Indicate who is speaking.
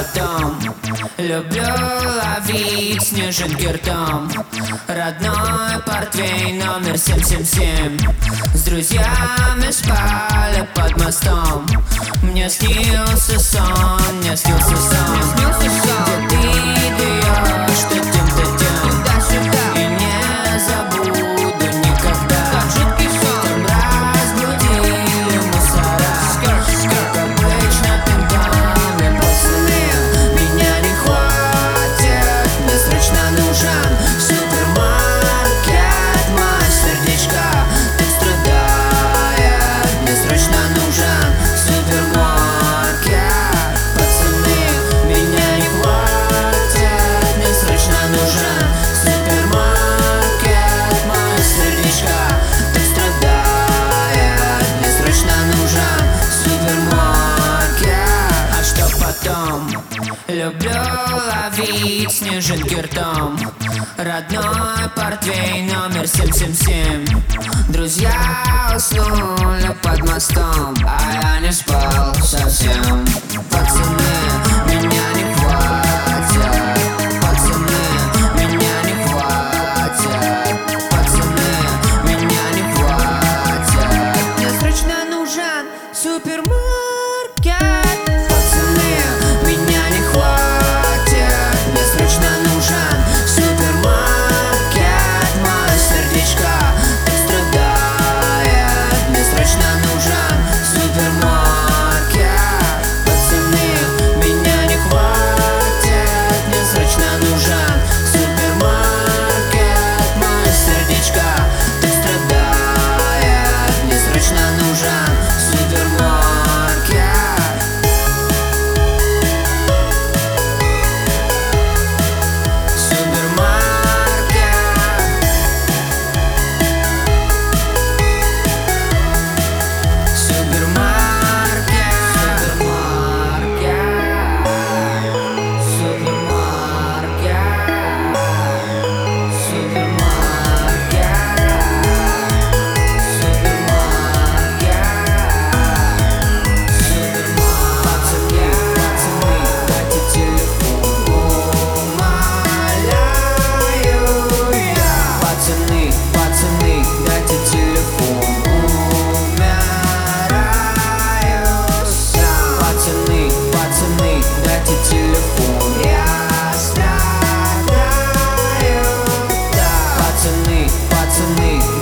Speaker 1: потом? Люблю ловить снежинки ртом. Родной портвейн номер 777. С друзьями спали под мостом. Мне снился сон, мне снился сон. Где ты даешь, что тем-то тем. И не забуду никогда. Там разбудили мусора. Как обычно пинг-понг. Пацаны, меня не хватит. Мне срочно нужен супермаркет. Мое сердечко так страдает. Мне срочно нужен супермаркет. Пацаны, меня не хватит. Мне срочно нужен супермаркет. Мое сердечко так страдает. Мне срочно нужен супермаркет. А что потом? Люблю ловить снежинки ртом. Родной портвейн номер 777. Друзья уснули под мостом, а я не спал совсем. Пацаны, меня не хватит. Пацаны, меня не хватит. Пацаны, меня не хватит. Мне срочно нужен супермаркет. Пацаны, меня не хватит. Мне срочно нужен супермаркет. Мое сердечко так страдает. Мне срочно нужен супермаркет. Пацаны, меня не хватит. Мне срочно нужен супермаркет. Мое сердечко так страдает. Мне срочно нужен супермаркет. Пацаны,